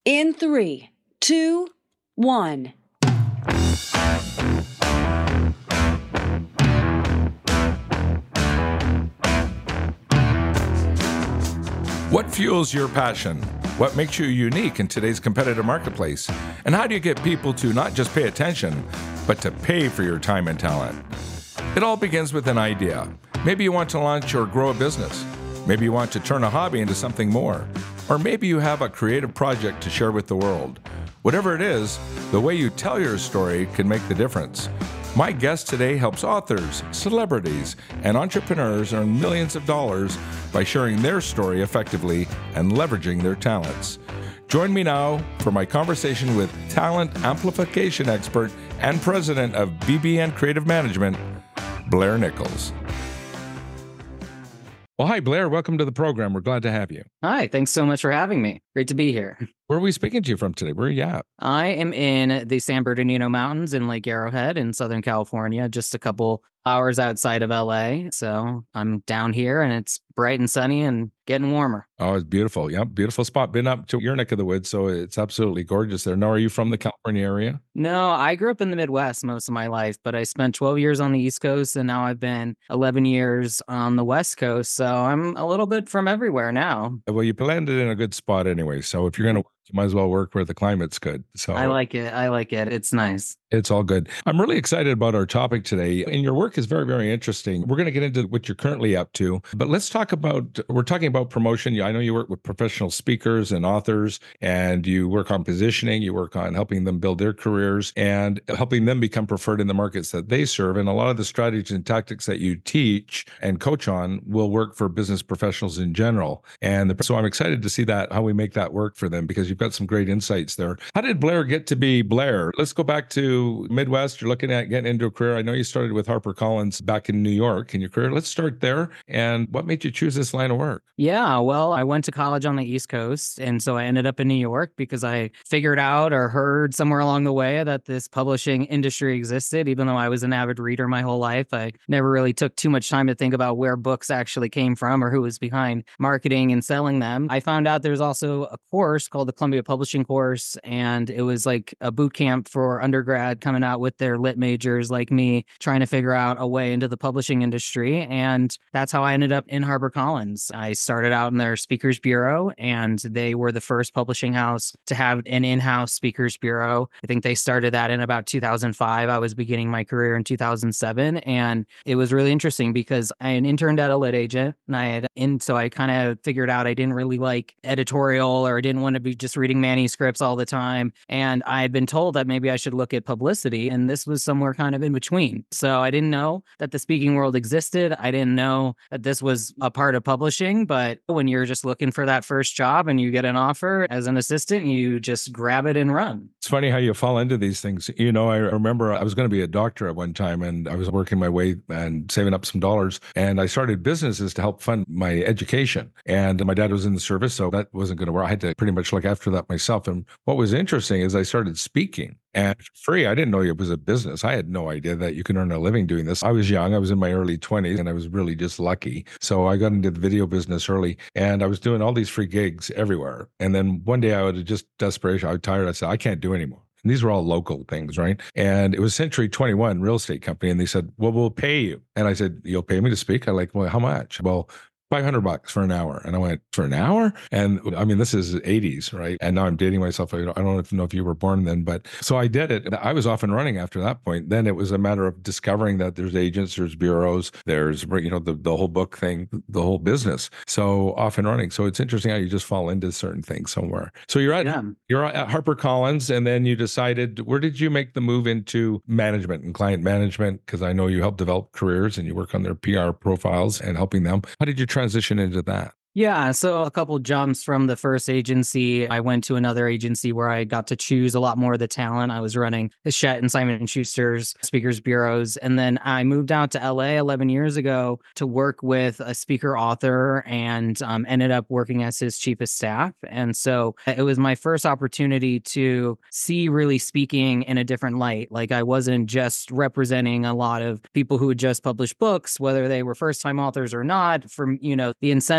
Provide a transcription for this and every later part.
In three, two, one. What fuels your passion? What makes you unique in today's competitive marketplace? And how do you get people to not just pay attention, but to pay for your time and talent? It all begins with an idea. Maybe you want to launch or grow a business. Maybe you want to turn a hobby into something more. Or maybe you have a creative project to share with the world. Whatever it is, the way you tell your story can make the difference. My guest today helps authors, celebrities, and entrepreneurs earn millions of dollars by sharing their story effectively and leveraging their talents. Join me now for my conversation with talent amplification expert and president of BBN Creative Management, Blair Nichols. Well, hi, Blair. Welcome to the program. We're glad to have you. Hi, thanks so much for having me. Great to be here. Where are we speaking to you from today? Where are you at? I am in the San Bernardino Mountains in Lake Arrowhead in Southern California, just a couple hours outside of LA. So I'm down here and it's bright and sunny and getting warmer. Oh, it's beautiful. Yep, beautiful spot. Been up to your neck of the woods, so it's absolutely gorgeous there. Now, are you from the California area? No, I grew up in the Midwest most of my life, but I spent 12 years on the East Coast and now I've been 11 years on the West Coast. So I'm a little bit from everywhere now. Well, you landed in a good spot anyway. So if you're going to work, you might as well work where the climate's good. So I like it. It's nice. It's all good. I'm really excited about our topic today. And your work is very, very interesting. We're going to get into what you're currently up to. But let's talk about, we're talking about promotion. I know you work with professional speakers and authors, and you work on positioning. You work on helping them build their careers and helping them become preferred in the markets that they serve. And a lot of the strategies and tactics that you teach and coach on will work for business professionals in general. And so I'm excited to see that, how we make that work for them, because you've got some great insights there. How did Blair get to be Blair? Let's go back to Midwest. You're looking at getting into a career. I know you started with HarperCollins back in New York in your career. Let's start there. And what made you choose this line of work? Yeah, well, I went to college on the East Coast. And so I ended up in New York because I figured out or heard somewhere along the way that this publishing industry existed. Even though I was an avid reader my whole life, I never really took too much time to think about where books actually came from or who was behind marketing and selling them. I found out there's also a course called the Columbia Publishing Course, and it was like a boot camp for undergrad coming out with their lit majors like me, trying to figure out a way into the publishing industry. And that's how I ended up in HarperCollins. I started out in their speakers bureau, and they were the first publishing house to have an in-house speakers bureau. I think they started that in about 2005. I was beginning my career in 2007. And it was really interesting because I had interned at a lit agent, and so I kind of figured out I didn't really like editorial, or I didn't want to be just reading manuscripts all the time. And I had been told that maybe I should look at publicity, and this was somewhere kind of in between. So I didn't know that the speaking world existed. I didn't know that this was a part of publishing, but when you're just looking for that first job and you get an offer as an assistant, you just grab it and run. It's funny how you fall into these things. You know, I remember I was going to be a doctor at one time, and I was working my way and saving up some dollars, and I started businesses to help fund my education. And my dad was in the service, so that wasn't going to work. I had to pretty much look after that myself. And what was interesting is I started speaking. And for free, I didn't know it was a business. I had no idea that you can earn a living doing this. I was young. I was in my early 20s, and I was really just lucky. So I got into the video business early, and I was doing all these free gigs everywhere. And then one day I would just desperation. I was tired. I said, I can't do anymore. And these were all local things, right? And it was Century 21 real estate company. And they said, well, we'll pay you. And I said, you'll pay me to speak? I'm like, well, how much? Well, $500 for an hour. And I went, for an hour? And I mean, this is 80s, right? And now I'm dating myself. I don't know if you were born then, but so I did it. I was off and running after that point. Then it was a matter of discovering that there's agents, there's bureaus, there's, the whole book thing, the whole business. So off and running. So it's interesting how you just fall into certain things somewhere. So you're at HarperCollins, and then you decided, where did you make the move into management and client management? Because I know you help develop careers and you work on their PR profiles and helping them. How did you transition into that? Yeah, so a couple jumps from the first agency. I went to another agency where I got to choose a lot more of the talent. I was running Hachette and Simon & Schuster's speakers bureaus. And then I moved out to LA 11 years ago to work with a speaker author and ended up working as his chief of staff. And so it was my first opportunity to see really speaking in a different light. Like I wasn't just representing a lot of people who had just published books, whether they were first-time authors or not. The incentive was always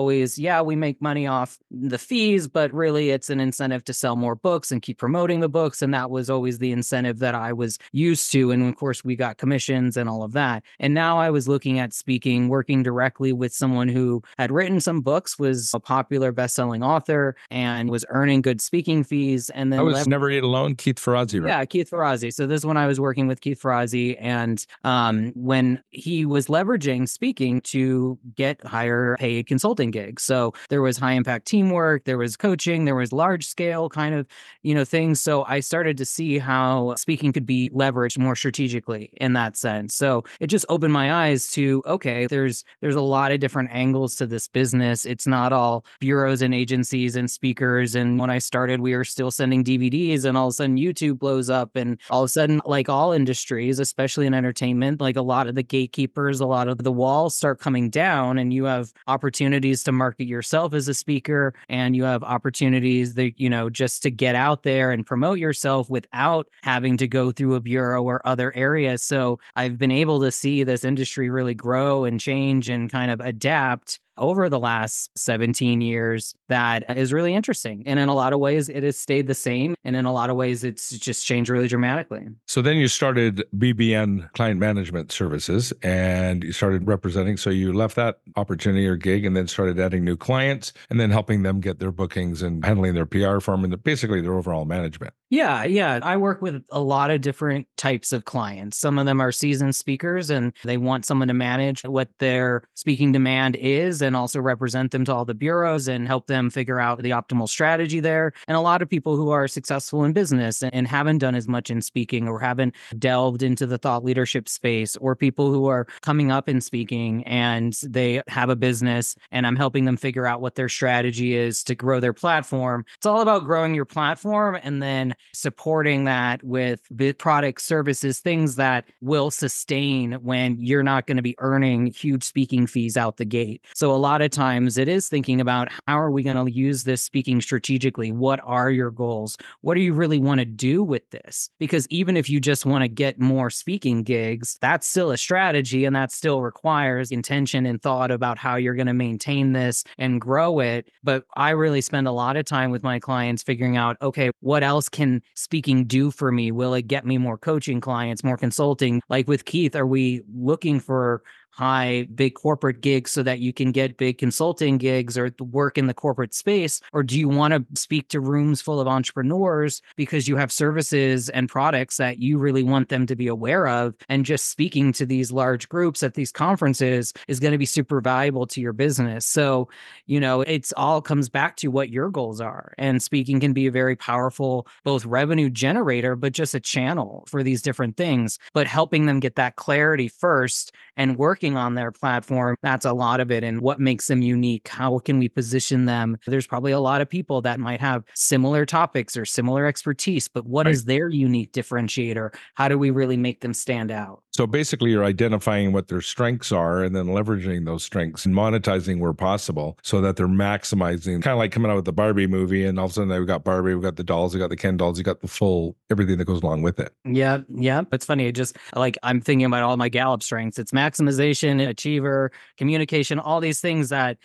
always, yeah, we make money off the fees, but really it's an incentive to sell more books and keep promoting the books. And that was always the incentive that I was used to. And of course, we got commissions and all of that. And now I was looking at speaking, working directly with someone who had written some books, was a popular best-selling author, and was earning good speaking fees. And then I was Never Eat Alone, Keith Ferrazzi, right? Yeah, Keith Ferrazzi. So this is when I was working with Keith Ferrazzi, and when he was leveraging speaking to get higher paid consulting gigs. So there was high impact teamwork, there was coaching, there was large scale kind of, things. So I started to see how speaking could be leveraged more strategically in that sense. So it just opened my eyes to, okay, there's a lot of different angles to this business. It's not all bureaus and agencies and speakers. And when I started, we were still sending DVDs, and all of a sudden YouTube blows up, and all of a sudden, like all industries, especially in entertainment, like a lot of the gatekeepers, a lot of the walls start coming down, and you have opportunities to market yourself as a speaker, and you have opportunities that, just to get out there and promote yourself without having to go through a bureau or other areas. So I've been able to see this industry really grow and change and kind of adapt over the last 17 years. That is really interesting. And in a lot of ways, it has stayed the same. And in a lot of ways, it's just changed really dramatically. So then you started BBN Client Management Services, and you started representing. So you left that opportunity or gig and then started adding new clients and then helping them get their bookings and handling their PR firm and basically their overall management. Yeah. I work with a lot of different types of clients. Some of them are seasoned speakers, and they want someone to manage what their speaking demand is and also represent them to all the bureaus and help them figure out the optimal strategy there. And a lot of people who are successful in business and haven't done as much in speaking, or haven't delved into the thought leadership space, or people who are coming up in speaking and they have a business, and I'm helping them figure out what their strategy is to grow their platform. It's all about growing your platform and then supporting that with products, services, things that will sustain when you're not going to be earning huge speaking fees out the gate. So a lot of times it is thinking about, how are we going to use this speaking strategically? What are your goals? What do you really want to do with this? Because even if you just want to get more speaking gigs, that's still a strategy, and that still requires intention and thought about how you're going to maintain this and grow it. But I really spend a lot of time with my clients figuring out, okay, what else can speaking do for me? Will it get me more coaching clients, more consulting? Like with Keith, are we looking for high, big corporate gigs so that you can get big consulting gigs or work in the corporate space? Or do you want to speak to rooms full of entrepreneurs because you have services and products that you really want them to be aware of? And just speaking to these large groups at these conferences is going to be super valuable to your business. So, it's all comes back to what your goals are. And speaking can be a very powerful, both revenue generator, but just a channel for these different things. But helping them get that clarity first and working on their platform, that's a lot of it. And what makes them unique? How can we position them? There's probably a lot of people that might have similar topics or similar expertise, but what is their unique differentiator? How do we really make them stand out? So basically, you're identifying what their strengths are and then leveraging those strengths and monetizing where possible so that they're maximizing, kind of like coming out with the Barbie movie, and all of a sudden they've got Barbie, we've got the dolls, we've got the Ken dolls, you got the full, everything that goes along with it. Yeah. It's funny. I'm thinking about all my Gallup strengths. It's maximization, achiever, communication, all these things that,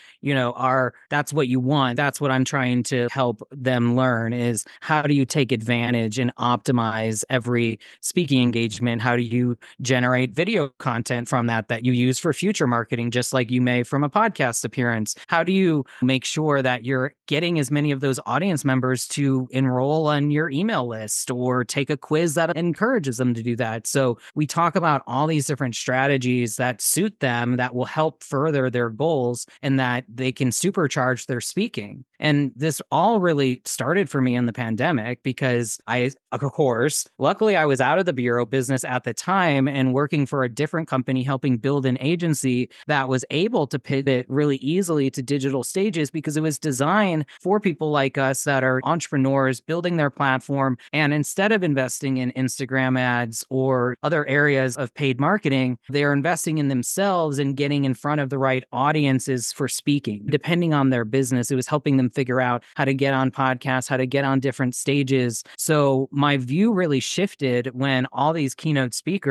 that's what you want. That's what I'm trying to help them learn, is how do you take advantage and optimize every speaking engagement? How do you generate video content from that you use for future marketing, just like you may from a podcast appearance? How do you make sure that you're getting as many of those audience members to enroll on your email list or take a quiz that encourages them to do that? So we talk about all these different strategies that suit them, that will help further their goals, and that they can supercharge their speaking. And this all really started for me in the pandemic because luckily I was out of the bureau business at the time and working for a different company, helping build an agency that was able to pivot really easily to digital stages, because it was designed for people like us that are entrepreneurs building their platform. And instead of investing in Instagram ads or other areas of paid marketing, they're investing in themselves and getting in front of the right audiences for speaking. Depending on their business, it was helping them figure out how to get on podcasts, how to get on different stages. So my view really shifted when all these keynote speakers who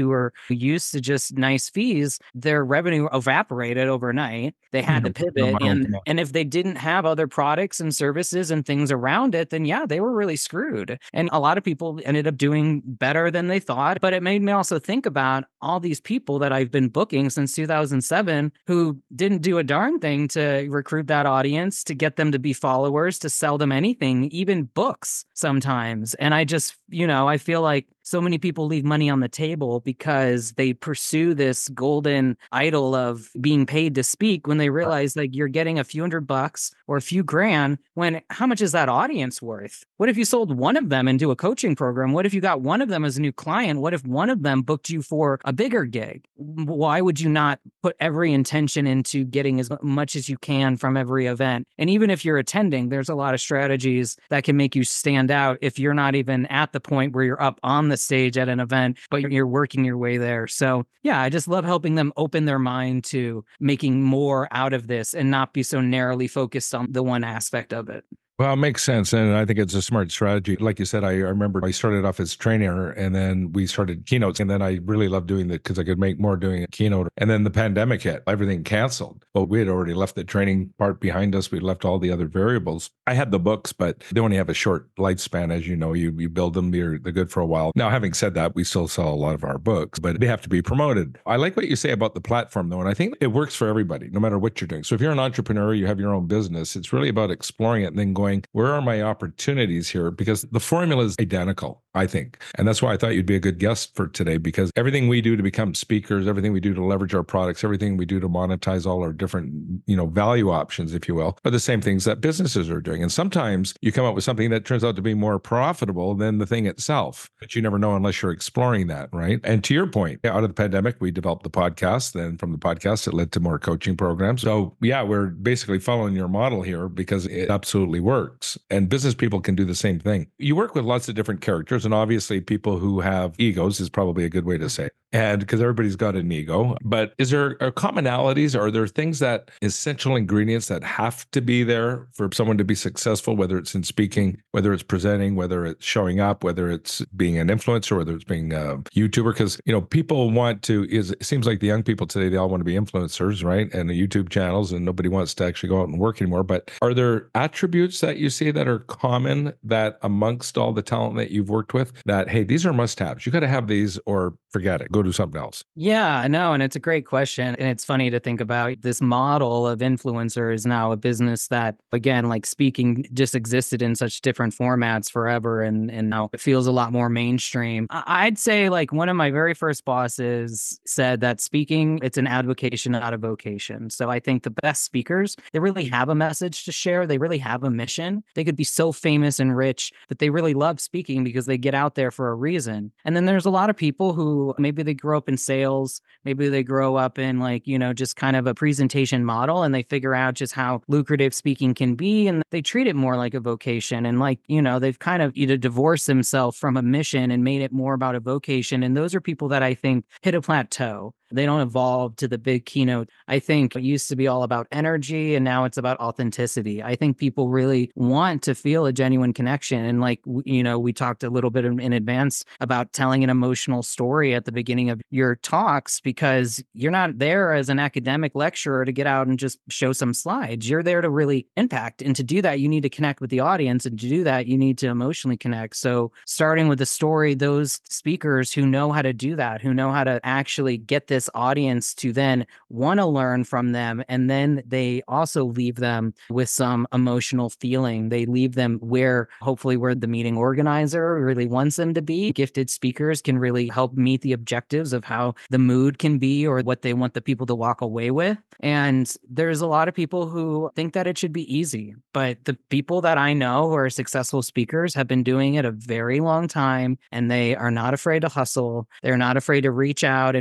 were used to just nice fees, their revenue evaporated overnight. They had to pivot. And if they didn't have other products and services and things around it, then yeah, they were really screwed. And a lot of people ended up doing better than they thought. But it made me also think about all these people that I've been booking since 2007 who didn't do a darn thing to recruit that audience, to get them to be followers, to sell them anything, even books sometimes. And I just, I feel like so many people leave money on the table because they pursue this golden idol of being paid to speak when they realize like you're getting a few $100 or a few grand, when how much is that audience worth? What if you sold one of them into a coaching program? What if you got one of them as a new client? What if one of them booked you for a bigger gig? Why would you not put every intention into getting as much as you can from every event? And even if you're attending, there's a lot of strategies that can make you stand out if you're not even at the point where you're up on the stage at an event, but you're working your way there. So yeah, I just love helping them open their mind to making more out of this and not be so narrowly focused on the one aspect of it. Well, it makes sense. And I think it's a smart strategy. Like you said, I remember I started off as trainer and then we started keynotes. And then I really loved doing it because I could make more doing a keynote. And then the pandemic hit, everything canceled. Well, we had already left the training part behind us. We left all the other variables. I had the books, but they only have a short lifespan. As you know, you build them, they're good for a while. Now, having said that, we still sell a lot of our books, but they have to be promoted. I like what you say about the platform though. And I think it works for everybody, no matter what you're doing. So if you're an entrepreneur, you have your own business, it's really about exploring it and then going, where are my opportunities here? Because the formula is identical, I think. And that's why I thought you'd be a good guest for today, because everything we do to become speakers, everything we do to leverage our products, everything we do to monetize all our different, value options, if you will, are the same things that businesses are doing. And sometimes you come up with something that turns out to be more profitable than the thing itself, but you never know unless you're exploring that, right? And to your point, out of the pandemic, we developed the podcast. Then from the podcast, it led to more coaching programs. So yeah, we're basically following your model here because it absolutely works. And business people can do the same thing. You work with lots of different characters, and obviously people who have egos is probably a good way to say it. And because everybody's got an ego, but is there commonalities? Are there things that essential ingredients that have to be there for someone to be successful, whether it's in speaking, whether it's presenting, whether it's showing up, whether it's being an influencer, whether it's being a YouTuber? Because, people want to, it seems like the young people today, they all want to be influencers, right? And the YouTube channels, and nobody wants to actually go out and work anymore. But are there attributes that you see that are common that amongst all the talent that you've worked with that, hey, these are must-haves. You got to have these or forget it, go do something else? Yeah, no, and it's a great question. And it's funny to think about this model of influencer is now a business that, again, like speaking just existed in such different formats forever. And now it feels a lot more mainstream. I'd say like one of my very first bosses said that speaking, it's an avocation, not a vocation. So I think the best speakers, they really have a message to share. They really have a mission. They could be so famous and rich, but they really love speaking because they get out there for a reason. And then there's a lot of people who maybe they grow up in sales, maybe they grow up in just kind of a presentation model, and they figure out just how lucrative speaking can be, and they treat it more like a vocation. And they've kind of either divorced themselves from a mission and made it more about a vocation. And those are people that I think hit a plateau. They don't evolve to the big keynote. I think it used to be all about energy, and now it's about authenticity. I think people really want to feel a genuine connection. And we talked a little bit in advance about telling an emotional story at the beginning of your talks, because you're not there as an academic lecturer to get out and just show some slides. You're there to really impact. And to do that, you need to connect with the audience. And to do that, you need to emotionally connect. So starting with the story, those speakers who know how to do that, who know how to actually get this audience to then want to learn from them, and then they also leave them with some emotional feeling. They leave them hopefully where the meeting organizer really wants them to be. Gifted speakers can really help meet the objectives of how the mood can be or what they want the people to walk away with. And there's a lot of people who think that it should be easy, but the people that I know who are successful speakers have been doing it a very long time, and they are not afraid to hustle. They're not afraid to reach out.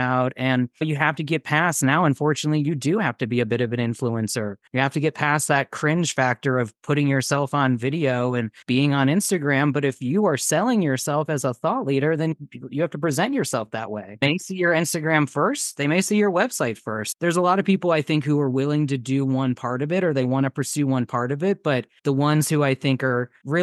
And you have to get past now. Unfortunately, you do have to be a bit of an influencer. You have to get past that cringe factor of putting yourself on video and being on Instagram. But if you are selling yourself as a thought leader, then you have to present yourself that way. They may see your Instagram first. They may see your website first. There's a lot of people I think who are willing to do one part of it, or they want to pursue one part of it. But the ones who I think are really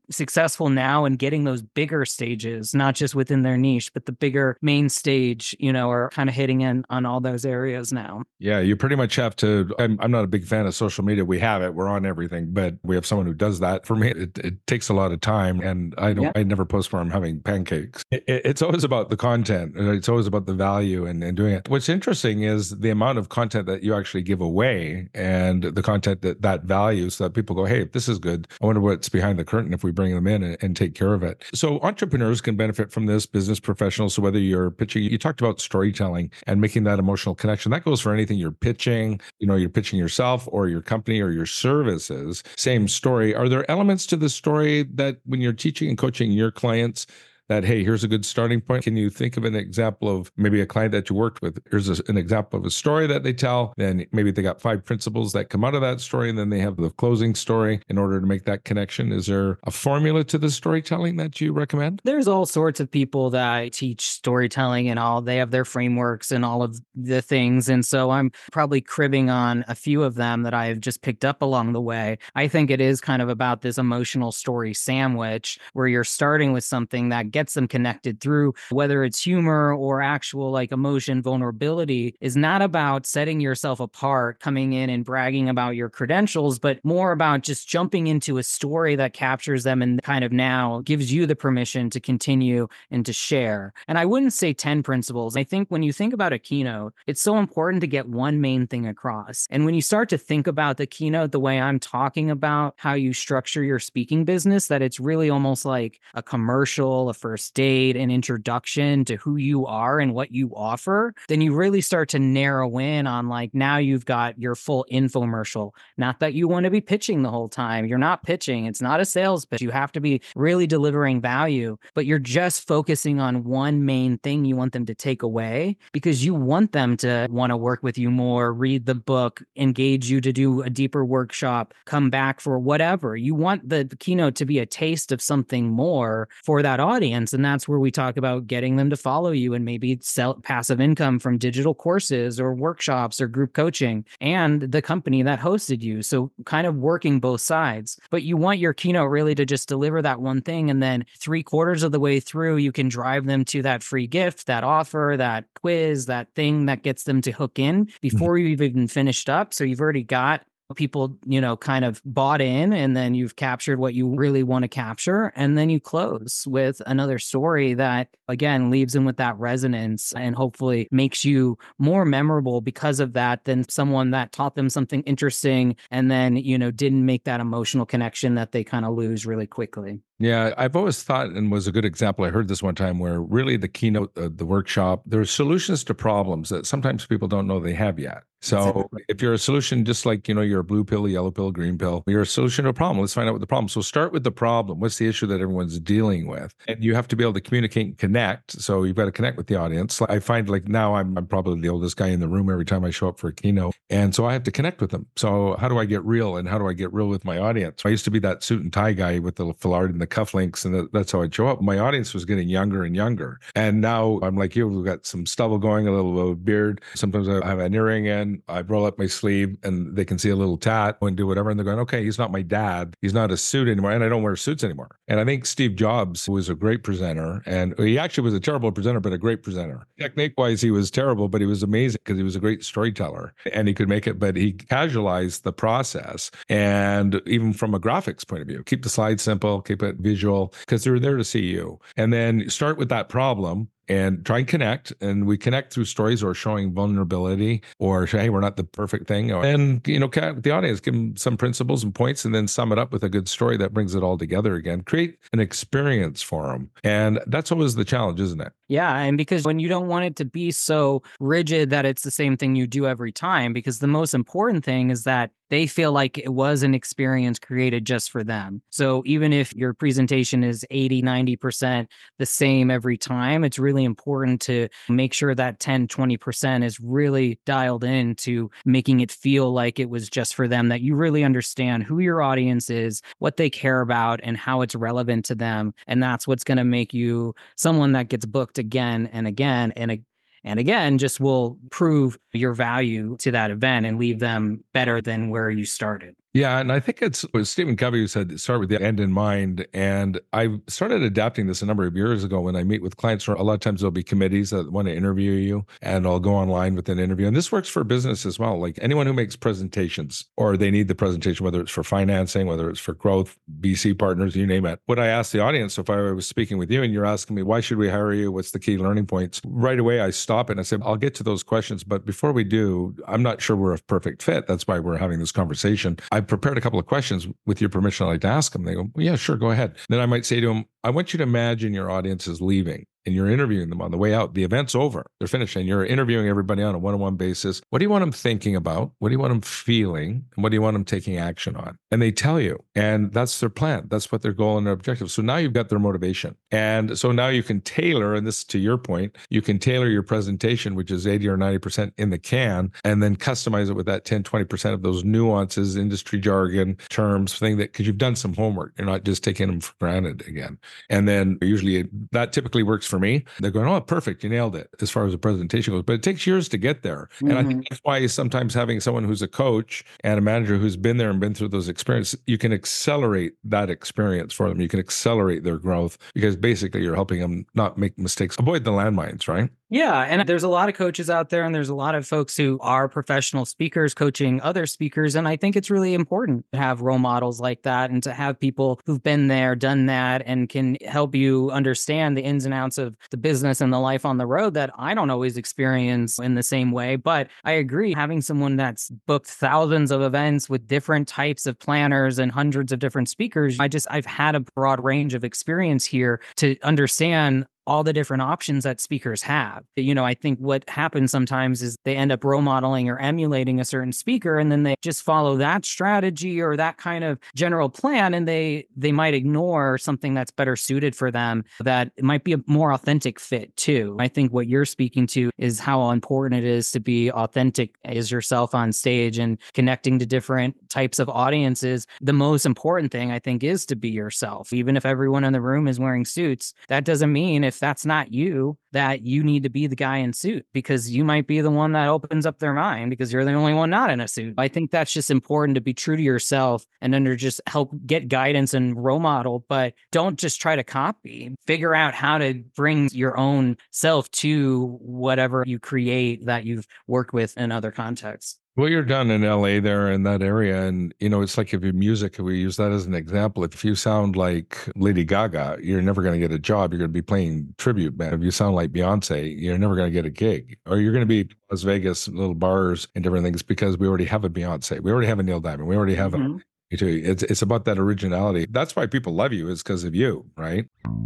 successful now and getting those bigger stages, not just within their niche, but the bigger main stage, are kind of hitting in on all those areas now. Yeah, you pretty much have to. I'm not a big fan of social media. We have it, we're on everything, but we have someone who does that. For me, it takes a lot of time, and I never post where I'm having pancakes. It's always about the content. It's always about the value and doing it. What's interesting is the amount of content that you actually give away and the content that value, so that people go, hey, if this is good, I wonder what's behind the curtain if we bring them in and take care of it. So entrepreneurs can benefit from this, business professionals. So whether you're pitching, you talked about storytelling and making that emotional connection. That goes for anything you're pitching. You're pitching yourself or your company or your services. Same story. Are there elements to the story that when you're teaching and coaching your clients that, hey, here's a good starting point? Can you think of an example of maybe a client that you worked with? Here's an example of a story that they tell. Then maybe they got 5 principles that come out of that story, and then they have the closing story in order to make that connection. Is there a formula to the storytelling that you recommend? There's all sorts of people that teach storytelling and all. They have their frameworks and all of the things. And so I'm probably cribbing on a few of them that I've just picked up along the way. I think it is kind of about this emotional story sandwich where you're starting with something that gets them connected through, whether it's humor or actual like emotion, vulnerability, is not about setting yourself apart, coming in and bragging about your credentials, but more about just jumping into a story that captures them and kind of now gives you the permission to continue and to share. And I wouldn't say 10 principles. I think when you think about a keynote, it's so important to get one main thing across. And when you start to think about the keynote the way I'm talking about how you structure your speaking business, that it's really almost like a commercial, a first date, an introduction to who you are and what you offer, then you really start to narrow in on like, now you've got your full infomercial. Not that you want to be pitching the whole time. You're not pitching. It's not a sales pitch. You have to be really delivering value, but you're just focusing on one main thing you want them to take away because you want them to want to work with you more, read the book, engage you to do a deeper workshop, come back for whatever. You want the keynote to be a taste of something more for that audience. And that's where we talk about getting them to follow you and maybe sell passive income from digital courses or workshops or group coaching and the company that hosted you. So kind of working both sides, but you want your keynote really to just deliver that one thing. And then 3/4 of the way through, you can drive them to that free gift, that offer, that quiz, that thing that gets them to hook in before you've even finished up. So you've already got people, kind of bought in, and then you've captured what you really want to capture. And then you close with another story that, again, leaves them with that resonance and hopefully makes you more memorable because of that than someone that taught them something interesting and then, didn't make that emotional connection that they kind of lose really quickly. Yeah, I've always thought, and was a good example. I heard this one time where really the keynote, the workshop, there's solutions to problems that sometimes people don't know they have yet. So if you're a solution, just like, you're a blue pill, yellow pill, green pill, you're a solution to a problem. Let's find out what the problem. So start with the problem. What's the issue that everyone's dealing with? And you have to be able to communicate and connect. So you've got to connect with the audience. I find like now I'm probably the oldest guy in the room every time I show up for a keynote. And so I have to connect with them. So how do I get real, and how do I get real with my audience? I used to be that suit and tie guy with the foulard and the cufflinks, and that's how I'd show up. My audience was getting younger and younger. And now I'm like you, we've got some stubble going, a little bit of beard. Sometimes I have an earring in, I roll up my sleeve and they can see a little tat and do whatever. And they're going, okay, he's not my dad. He's not a suit anymore. And I don't wear suits anymore. And I think Steve Jobs was a great presenter. And he actually was a terrible presenter, but a great presenter. Technique wise, he was terrible, but he was amazing because he was a great storyteller and he could make it, but he casualized the process. And even from a graphics point of view, keep the slides simple, keep it visual, because they're there to see you. And then start with that problem and try and connect. And we connect through stories or showing vulnerability or, hey, we're not the perfect thing. And, connect with the audience, give them some principles and points, and then sum it up with a good story that brings it all together again. Create an experience for them. And that's always the challenge, isn't it? Yeah. And because when you don't want it to be so rigid that it's the same thing you do every time, because the most important thing is that they feel like it was an experience created just for them. So even if your presentation is 80, 90% the same every time, it's really important to make sure that 10, 20% is really dialed in to making it feel like it was just for them, that you really understand who your audience is, what they care about, and how it's relevant to them. And that's what's going to make you someone that gets booked again and again and again, just will prove your value to that event and leave them better than where you started. Yeah, and I think it was Stephen Covey who said, start with the end in mind. And I started adapting this a number of years ago when I meet with clients. A lot of times there'll be committees that want to interview you, and I'll go online with an interview. And this works for business as well. Like anyone who makes presentations or they need the presentation, whether it's for financing, whether it's for growth, BC partners, you name it. What I ask the audience, if I was speaking with you and you're asking me, why should we hire you? What's the key learning points? Right away, I stop and I say, I'll get to those questions. But before we do, I'm not sure we're a perfect fit. That's why we're having this conversation. I prepared a couple of questions. With your permission, I'd like to ask them. They go, well, yeah, sure, go ahead. Then I might say to them, I want you to imagine your audience is leaving and you're interviewing them on the way out. The event's over. They're finished and you're interviewing everybody on a one-on-one basis. What do you want them thinking about? What do you want them feeling? And what do you want them taking action on? And they tell you. And that's their plan. That's what their goal and their objective. So now you've got their motivation. And so now you can tailor, and this to your point, you can tailor your presentation, which is 80 or 90% in the can, and then customize it with that 10, 20% of those nuances, industry jargon, terms, because you've done some homework. You're not just taking them for granted again. And then usually that typically works for me. They're going, oh, perfect. You nailed it as far as the presentation goes. But it takes years to get there. And I think that's why sometimes having someone who's a coach and a manager who's been there and been through those experiences, you can accelerate that experience for them. You can accelerate their growth because basically you're helping them not make mistakes, avoid the landmines, right? Yeah. And there's a lot of coaches out there, and there's a lot of folks who are professional speakers coaching other speakers. And I think it's really important to have role models like that and to have people who've been there, done that, and can help you understand the ins and outs of the business and the life on the road that I don't always experience in the same way. But I agree, having someone that's booked thousands of events with different types of planners and hundreds of different speakers, I've had a broad range of experience here to understand all the different options that speakers have. I think what happens sometimes is they end up role modeling or emulating a certain speaker, and then they just follow that strategy or that kind of general plan, and they might ignore something that's better suited for them that might be a more authentic fit too. I think what you're speaking to is how important it is to be authentic as yourself on stage and connecting to different types of audiences. The most important thing, I think, is to be yourself. Even if everyone in the room is wearing suits, that doesn't mean if that's not you, that you need to be the guy in suit, because you might be the one that opens up their mind because you're the only one not in a suit. I think that's just important to be true to yourself and just help get guidance and role model, but don't just try to copy. Figure out how to bring your own self to whatever you create that you've worked with in other contexts. Well, you're down in LA there in that area. And, it's like if your music, we use that as an example. If you sound like Lady Gaga, you're never going to get a job. You're going to be playing tribute band. If you sound like Beyonce, you're never going to get a gig. Or you're going to be Las Vegas, little bars and different things because we already have a Beyonce. We already have a Neil Diamond. We already have a... It's about that originality. That's why people love you, is because of you, right?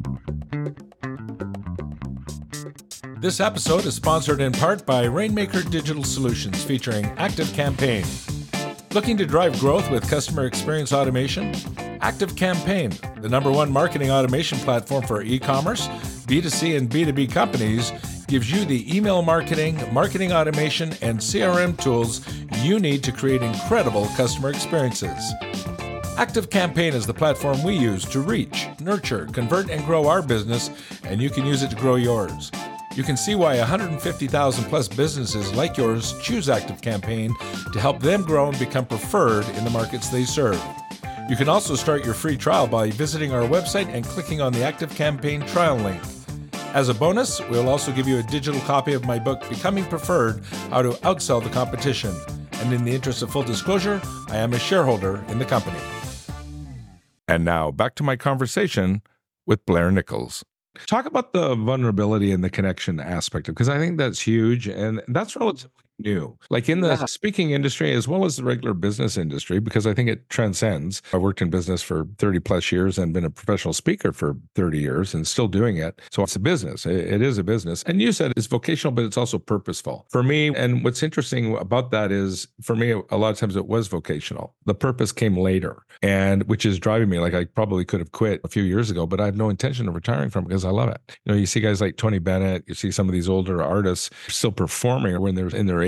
This episode is sponsored in part by Rainmaker Digital Solutions, featuring ActiveCampaign. Looking to drive growth with customer experience automation? ActiveCampaign, the #1 marketing automation platform for e-commerce, B2C and B2B companies, gives you the email marketing, marketing automation, and CRM tools you need to create incredible customer experiences. ActiveCampaign is the platform we use to reach, nurture, convert, and grow our business, and you can use it to grow yours. You can see why 150,000 plus businesses like yours choose ActiveCampaign to help them grow and become preferred in the markets they serve. You can also start your free trial by visiting our website and clicking on the ActiveCampaign trial link. As a bonus, we'll also give you a digital copy of my book, Becoming Preferred: How to Outsell the Competition. And in the interest of full disclosure, I am a shareholder in the company. And now back to my conversation with Blair Nichols. Talk about the vulnerability and the connection aspect, because I think that's huge, and that's relatively new. Like in the speaking industry as well as the regular business industry, because I think it transcends. I worked in business for 30 plus years and been a professional speaker for 30 years and still doing it. So it's a business. It is a business. And you said it's vocational, but it's also purposeful. For me, and what's interesting about that is, for me, a lot of times it was vocational. The purpose came later, and which is driving me. Like I probably could have quit a few years ago, but I have no intention of retiring from it because I love it. You see guys like Tony Bennett, you see some of these older artists still performing when they're in their 80s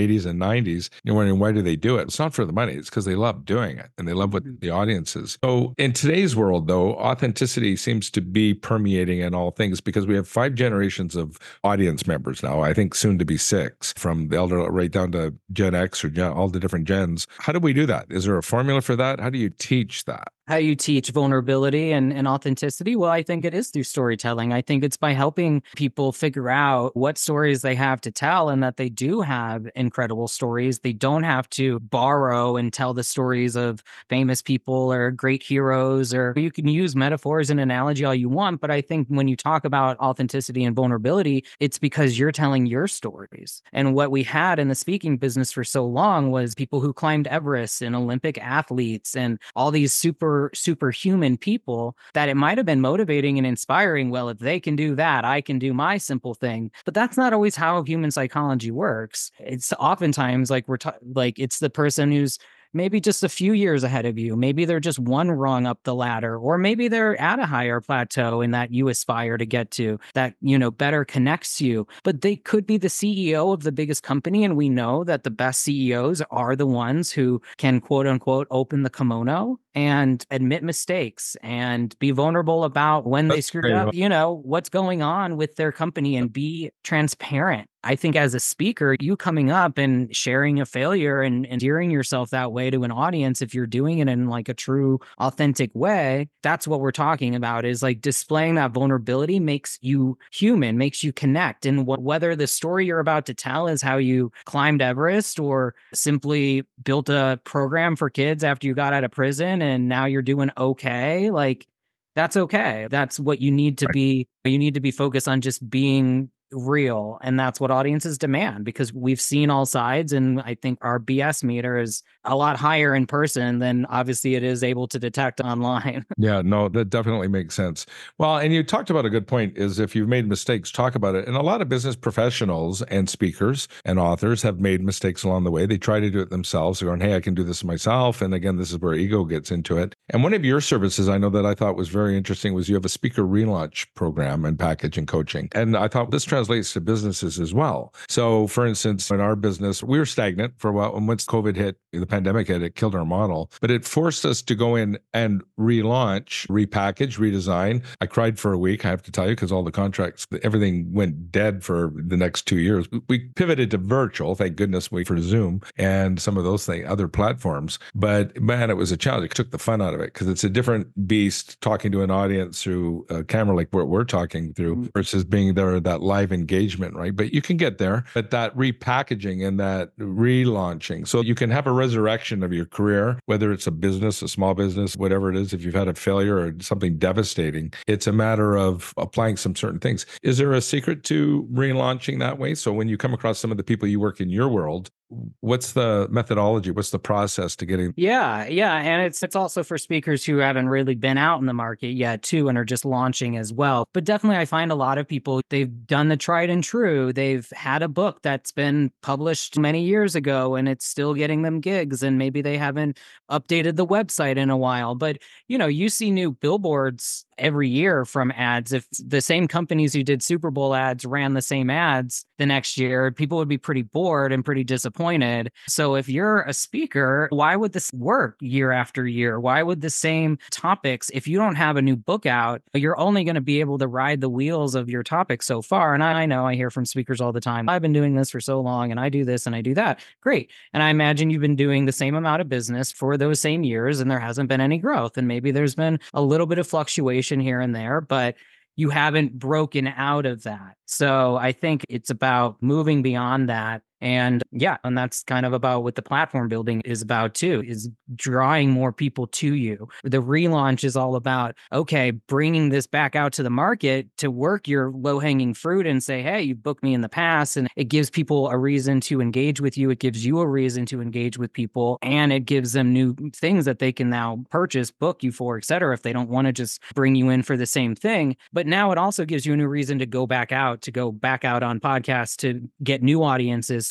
80s and 90s. You're wondering, why do they do it? It's not for the money. It's because they love doing it and they love what the audience is. So in today's world, though, authenticity seems to be permeating in all things because we have 5 generations of audience members now. I think soon to be 6, from the elder right down to Gen X or all the different gens. How do we do that? Is there a formula for that? How do you teach that? How you teach vulnerability and authenticity? Well, I think it is through storytelling. I think it's by helping people figure out what stories they have to tell and that they do have incredible stories. They don't have to borrow and tell the stories of famous people or great heroes, or you can use metaphors and analogy all you want. But I think when you talk about authenticity and vulnerability, it's because you're telling your stories. And what we had in the speaking business for so long was people who climbed Everest and Olympic athletes and all these superhuman people that it might have been motivating and inspiring. Well, if they can do that, I can do my simple thing. But that's not always how human psychology works. It's oftentimes like it's the person who's maybe just a few years ahead of you. Maybe they're just one rung up the ladder, or maybe they're at a higher plateau in that you aspire to get to that, better connects you. But they could be the CEO of the biggest company. And we know that the best CEOs are the ones who can, quote unquote, open the kimono and admit mistakes and be vulnerable about when they screwed up, what's going on with their company, and be transparent. I think as a speaker, you coming up and sharing a failure and endearing yourself that way to an audience, if you're doing it in like a true, authentic way, that's what we're talking about, is like displaying that vulnerability makes you human, makes you connect. And whether the story you're about to tell is how you climbed Everest or simply built a program for kids after you got out of prison and now you're doing okay, like that's okay. That's what you need to be. You need to be focused on just being real. And that's what audiences demand, because we've seen all sides. And I think our BS meter is a lot higher in person than obviously it is able to detect online. Yeah, no, that definitely makes sense. Well, and you talked about a good point, is if you've made mistakes, talk about it. And a lot of business professionals and speakers and authors have made mistakes along the way. They try to do it themselves. They're going, hey, I can do this myself. And again, this is where ego gets into it. And one of your services I know that I thought was very interesting was you have a speaker relaunch program and package and coaching. And I thought this translates to businesses as well. So for instance, in our business, we were stagnant for a while. And once COVID hit, the pandemic hit, it killed our model, but it forced us to go in and relaunch, repackage, redesign. I cried for a week, I have to tell you, because all the contracts, everything went dead for the next 2 years. We pivoted to virtual, thank goodness, for Zoom and some of those things, other platforms. But man, it was a challenge. It took the fun out of it because it's a different beast talking to an audience through a camera like what we're talking through versus being there, that live engagement, right? But you can get there, but that repackaging and that relaunching. So you can have a resurrection of your career, whether it's a business, a small business, whatever it is. If you've had a failure or something devastating, it's a matter of applying some certain things. Is there a secret to relaunching that way? So when you come across some of the people you work in your world, what's the methodology? What's the process to getting? Yeah. And it's also for speakers who haven't really been out in the market yet too, and are just launching as well. But definitely I find a lot of people, they've done the tried and true. They've had a book that's been published many years ago and it's still getting them gigs, and maybe they haven't updated the website in a while. But you see new billboards every year from ads. If the same companies who did Super Bowl ads ran the same ads the next year, people would be pretty bored and pretty disappointed. So if you're a speaker, why would this work year after year? Why would the same topics, if you don't have a new book out, you're only going to be able to ride the wheels of your topic so far. And I know I hear from speakers all the time, I've been doing this for so long and I do this and I do that. Great. And I imagine you've been doing the same amount of business for those same years and there hasn't been any growth. And maybe there's been a little bit of fluctuation here and there, but you haven't broken out of that. So I think it's about moving beyond that. And that's kind of about what the platform building is about too, is drawing more people to you. The relaunch is all about, okay, bringing this back out to the market to work your low-hanging fruit and say, hey, you booked me in the past. And it gives people a reason to engage with you. It gives you a reason to engage with people. And it gives them new things that they can now purchase, book you for, et cetera, if they don't want to just bring you in for the same thing. But now it also gives you a new reason to go back out on podcasts, to get new audiences,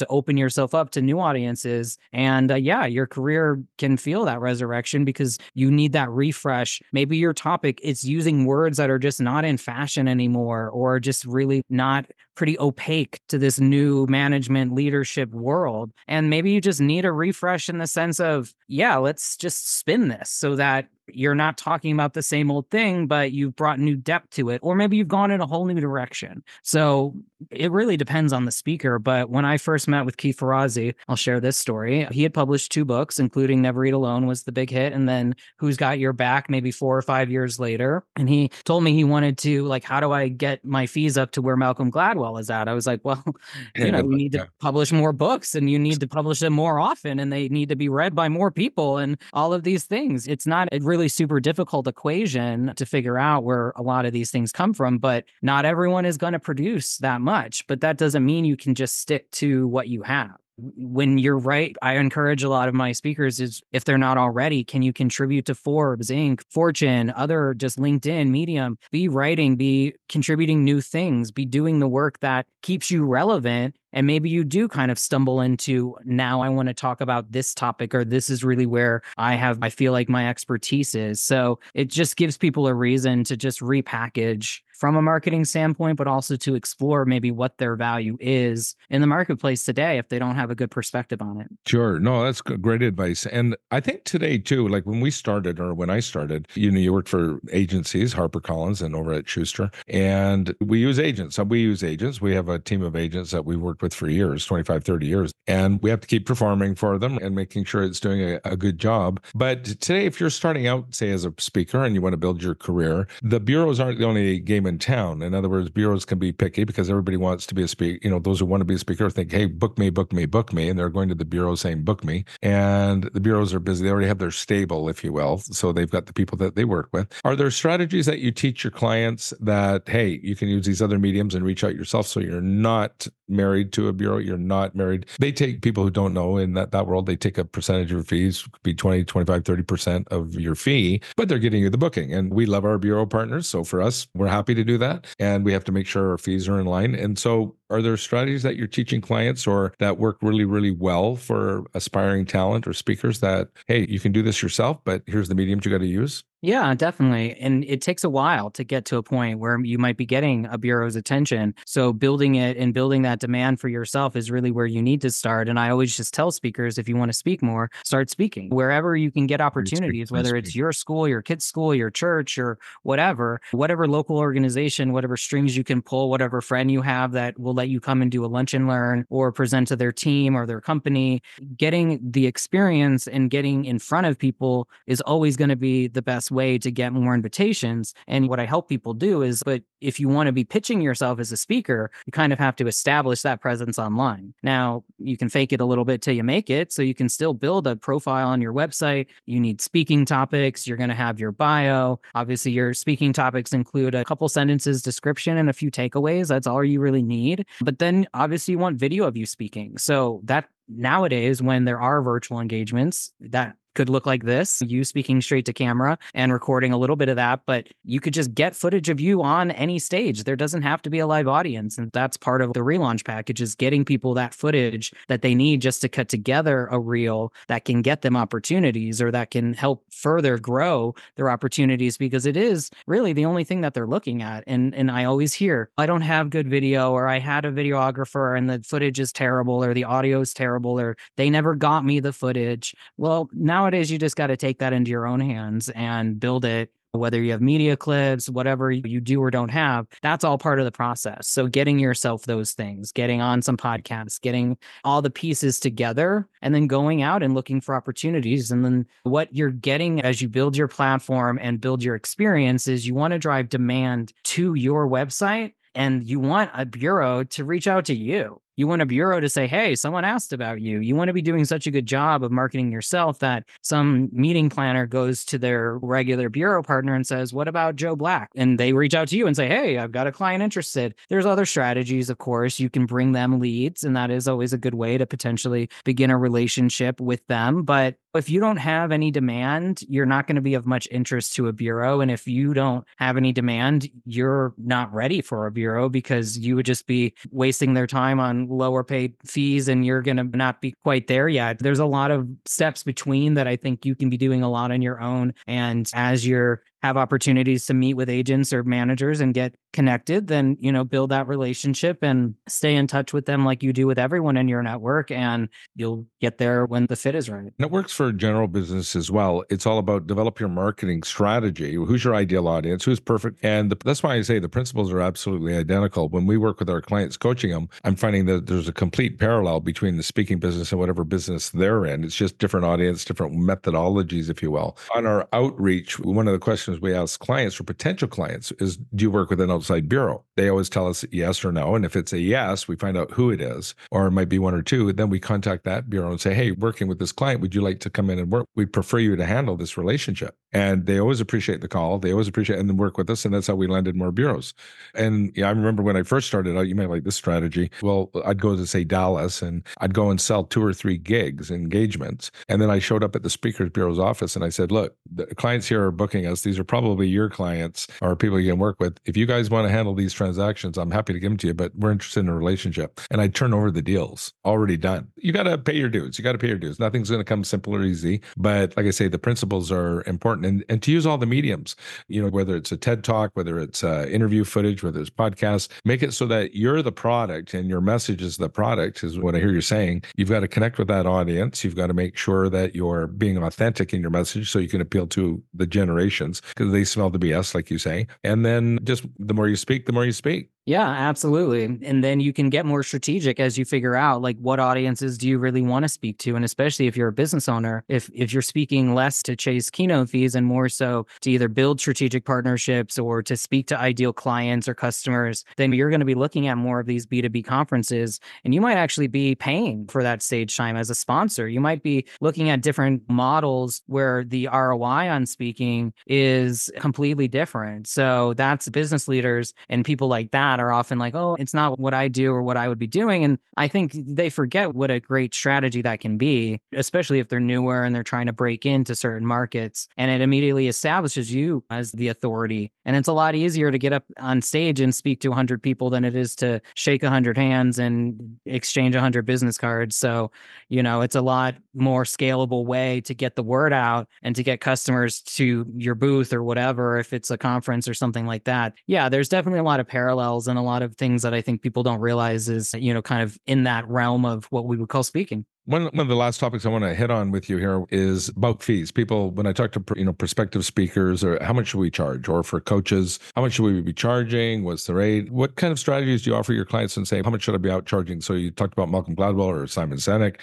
to open yourself up to new audiences. And yeah, your career can feel that resurrection because you need that refresh. Maybe your topic is using words that are just not in fashion anymore, or just really not pretty opaque to this new management leadership world. And maybe you just need a refresh in the sense of, yeah, let's just spin this so that you're not talking about the same old thing, but you've brought new depth to it, or maybe you've gone in a whole new direction. So it really depends on the speaker. But when I first met with Keith Ferrazzi, I'll share this story. He had published 2 books, including Never Eat Alone was the big hit, and then Who's Got Your Back maybe 4 or 5 years later. And he told me he wanted to, like, how do I get my fees up to where Malcolm Gladwell is at? I was like, well, you need to publish more books, and you need to publish them more often, and they need to be read by more people, and all of these things. It's not a really super difficult equation to figure out where a lot of these things come from, but not everyone is going to produce that much. But that doesn't mean you can just stick to what you have. When you're right, I encourage a lot of my speakers is, if they're not already, can you contribute to Forbes, Inc., Fortune, other, just LinkedIn, Medium, be writing, be contributing new things, be doing the work that keeps you relevant. And maybe you do kind of stumble into, now I want to talk about this topic, or this is really where I feel like my expertise is. So it just gives people a reason to just repackage from a marketing standpoint, but also to explore maybe what their value is in the marketplace today if they don't have a good perspective on it. Sure. No, that's great advice. And I think today too, like when we started, or when I started, you worked for agencies, HarperCollins and over at Schuster, and we use agents. So we use agents. We have a team of agents that we worked with for years, 25, 30 years, and we have to keep performing for them and making sure it's doing a good job. But today, if you're starting out, say, as a speaker and you want to build your career, the bureaus aren't the only game in town. In other words, bureaus can be picky because everybody wants to be a speaker. Those who want to be a speaker think, hey, book me, book me, book me. And they're going to the bureau saying, book me. And the bureaus are busy. They already have their stable, if you will. So they've got the people that they work with. Are there strategies that you teach your clients that, hey, you can use these other mediums and reach out yourself, so you're not married to a bureau, you're not married? They take people who don't know in that world, they take a percentage of your fees, could be 20, 25, 30% of your fee, but they're getting you the booking. And we love our bureau partners. So for us, we're happy to do that. And we have to make sure our fees are in line. And so are there strategies that you're teaching clients or that work really, really well for aspiring talent or speakers that, hey, you can do this yourself, but here's the mediums you got to use? Yeah, definitely. And it takes a while to get to a point where you might be getting a bureau's attention. So building it and building that demand for yourself is really where you need to start. And I always just tell speakers, if you want to speak more, start speaking wherever you can get opportunities, whether it's your school, your kid's school, your church, or whatever local organization, whatever strings you can pull, whatever friend you have that will let you come and do a lunch and learn or present to their team or their company. Getting the experience and getting in front of people is always going to be the best way to get more invitations. And what I help people do is, but if you want to be pitching yourself as a speaker, you kind of have to establish that presence online. Now, you can fake it a little bit till you make it. So you can still build a profile on your website. You need speaking topics. You're going to have your bio. Obviously, your speaking topics include a couple sentences, description, and a few takeaways. That's all you really need. But then obviously you want video of you speaking. So that nowadays, when there are virtual engagements, that could look like this, you speaking straight to camera and recording a little bit of that, but you could just get footage of you on any stage. There doesn't have to be a live audience. And that's part of the relaunch package, is getting people that footage that they need just to cut together a reel that can get them opportunities or that can help further grow their opportunities, because it is really the only thing that they're looking at. And I always hear, I don't have good video, or I had a videographer and the footage is terrible, or the audio is terrible, or they never got me the footage. Well, nowadays you just got to take that into your own hands and build it. Whether you have media clips, whatever you do or don't have, that's all part of the process. So getting yourself those things, getting on some podcasts, getting all the pieces together, and then going out and looking for opportunities. And then what you're getting as you build your platform and build your experience is, you want to drive demand to your website, and you want a bureau to reach out to you. You want a bureau to say, hey, someone asked about you. You want to be doing such a good job of marketing yourself that some meeting planner goes to their regular bureau partner and says, what about Joe Black? And they reach out to you and say, hey, I've got a client interested. There's other strategies, of course. You can bring them leads, and that is always a good way to potentially begin a relationship with them. But If you don't have any demand, you're not going to be of much interest to a bureau. And if you don't have any demand, you're not ready for a bureau because you would just be wasting their time on lower paid fees and you're going to not be quite there yet. There's a lot of steps between that I think you can be doing a lot on your own. And as you're have opportunities to meet with agents or managers and get connected, then, build that relationship and stay in touch with them like you do with everyone in your network. And you'll get there when the fit is right. And it works for general business as well. It's all about develop your marketing strategy. Who's your ideal audience? Who's perfect? And that's why I say the principles are absolutely identical. When we work with our clients coaching them, I'm finding that there's a complete parallel between the speaking business and whatever business they're in. It's just different audience, different methodologies, if you will. On our outreach, one of the questions we ask clients or potential clients is, do you work with an outside bureau? They always tell us yes or no. And if it's a yes, we find out who it is, or it might be one or two. Then we contact that bureau and say, hey, working with this client, would you like to come in and work? We'd prefer you to handle this relationship. And they always appreciate the call. They always appreciate and then work with us. And that's how we landed more bureaus. And I remember when I first started out, you might like this strategy. Well, I'd go to say Dallas and I'd go and sell 2 or 3 gigs, engagements. And then I showed up at the speakers bureau's office and I said, look, the clients here are booking us. These are probably your clients or people you can work with. If you guys want to handle these transactions, I'm happy to give them to you, but we're interested in a relationship. And I turn over the deals already done. You got to pay your dues. Nothing's going to come simple or easy. But like I say, the principles are important and to use all the mediums, whether it's a TED Talk, whether it's interview footage, whether it's podcasts, make it so that you're the product and your message is the product is what I hear you saying. You've got to connect with that audience. You've got to make sure that you're being authentic in your message so you can appeal to the generations because they smell the BS, like you say. And then just the more you speak, the more you speak. Yeah, absolutely. And then you can get more strategic as you figure out like what audiences do you really want to speak to? And especially if you're a business owner, if you're speaking less to chase keynote fees and more so to either build strategic partnerships or to speak to ideal clients or customers, then you're going to be looking at more of these B2B conferences and you might actually be paying for that stage time as a sponsor. You might be looking at different models where the ROI on speaking is completely different. So that's business leaders and people like that are often like, oh, it's not what I do or what I would be doing. And I think they forget what a great strategy that can be, especially if they're newer and they're trying to break into certain markets. And it immediately establishes you as the authority. And it's a lot easier to get up on stage and speak to 100 people than it is to shake 100 hands and exchange 100 business cards. So, it's a lot more scalable way to get the word out and to get customers to your booth or whatever, if it's a conference or something like that. Yeah, there's definitely a lot of parallels and a lot of things that I think people don't realize is, kind of in that realm of what we would call speaking. One of the last topics I want to hit on with you here is about fees. People, when I talk to prospective speakers, or how much should we charge, or for coaches, how much should we be charging? What's the rate? What kind of strategies do you offer your clients and say, how much should I be out charging? So you talked about Malcolm Gladwell or Simon Sinek,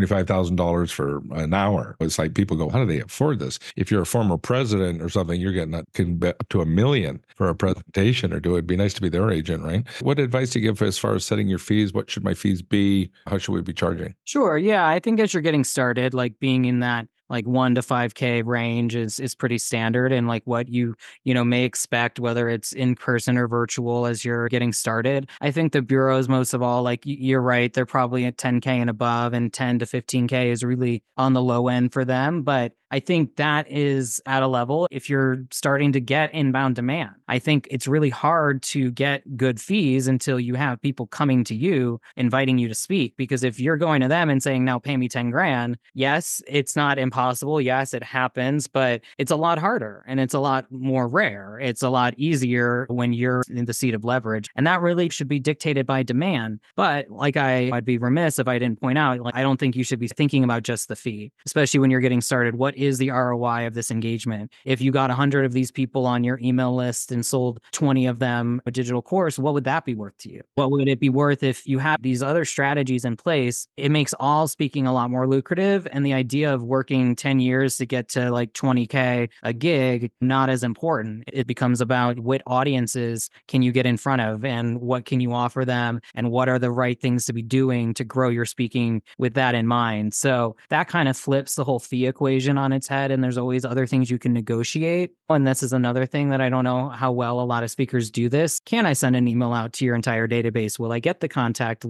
$75,000 for an hour. It's like people go, how do they afford this? If you're a former president or something, you're getting that can be up to $1 million for a presentation or do it. It'd be nice to be their agent, right? What advice do you give as far as setting your fees? What should my fees be? How should we be charging? Sure. Yeah, I think as you're getting started, like being in that like 1 to 5K range is pretty standard and like what you may expect, whether it's in person or virtual as you're getting started. I think the bureaus, most of all, like you're right, they're probably at 10K and above, and 10 to 15K is really on the low end for them. But I think that is at a level if you're starting to get inbound demand. I think it's really hard to get good fees until you have people coming to you, inviting you to speak. Because if you're going to them and saying, now pay me 10 grand, yes, it's not impossible. Yes, it happens, but it's a lot harder and it's a lot more rare. It's a lot easier when you're in the seat of leverage. And that really should be dictated by demand. But like I'd be remiss if I didn't point out, like, I don't think you should be thinking about just the fee, especially when you're getting started. What is the ROI of this engagement? If you got 100 of these people on your email list and sold 20 of them a digital course, what would that be worth to you? What would it be worth if you have these other strategies in place? It makes all speaking a lot more lucrative. And the idea of working 10 years to get to like 20K a gig, not as important. It becomes about what audiences can you get in front of and what can you offer them and what are the right things to be doing to grow your speaking with that in mind. So that kind of flips the whole fee equation on its head. And there's always other things you can negotiate. And this is another thing that I don't know how well a lot of speakers do this. Can I send an email out to your entire database? Will I get the contact list?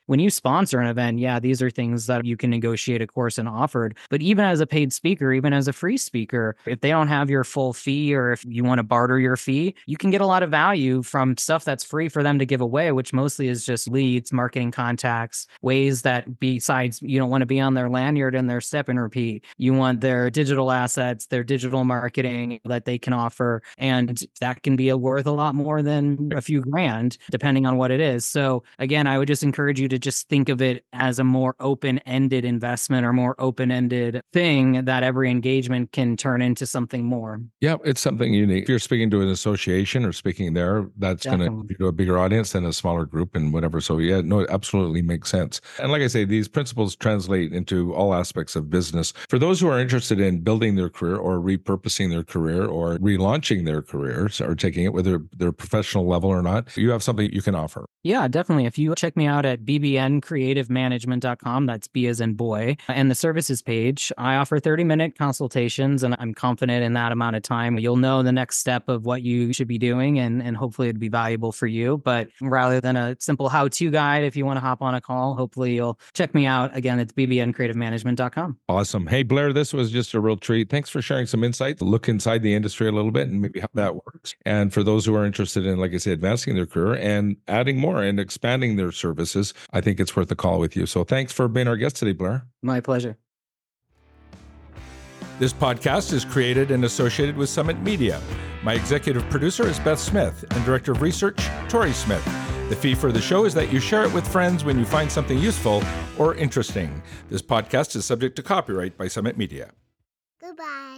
when you sponsor an event, yeah, these are things that you can negotiate a course and offered. But even as a paid speaker, even as a free speaker, if they don't have your full fee or if you want to barter your fee, you can get a lot of value from stuff that's free for them to give away, which mostly is just leads, marketing contacts, ways that besides you don't want to be on their lanyard and their step and repeat. You want their digital assets, their digital marketing that they can offer. And that can be worth a lot more than a few grand, depending on what it is. So again, I would just encourage you to just think of it as a more open-ended investment or more open-ended thing that every engagement can turn into something more. Yeah, it's something unique. If you're speaking to an association or speaking there, that's going to be to a bigger audience than a smaller group and whatever. So yeah, no, it absolutely makes sense. And like I say, these principles translate into all aspects of business. For those who are interested in building their career or repurposing their career or relaunching their careers or taking it, whether they're professional level or not, you have something you can offer. Yeah, definitely. If you check me out at bbncreativemanagement.com, that's B as in boy, and the services page, I offer 30-minute consultations, and I'm confident in that amount of time you'll know the next step of what you should be doing, and hopefully it'd be valuable for you. But rather than a simple how-to guide, if you want to hop on a call, hopefully you'll check me out. Again, it's bbncreativemanagement.com. Awesome. Hey, Blair, this was just a real treat. Thanks for sharing some insight, look inside the industry a little bit and maybe how that works. And for those who are interested in, like I said, advancing their career and adding more and expanding their services, I think it's worth a call with you. So thanks for being our guest today, Blair. My pleasure. This podcast is created and associated with Summit Media. My executive producer is Beth Smith and director of research, Tori Smith. The fee for the show is that you share it with friends when you find something useful or interesting. This podcast is subject to copyright by Summit Media. Goodbye.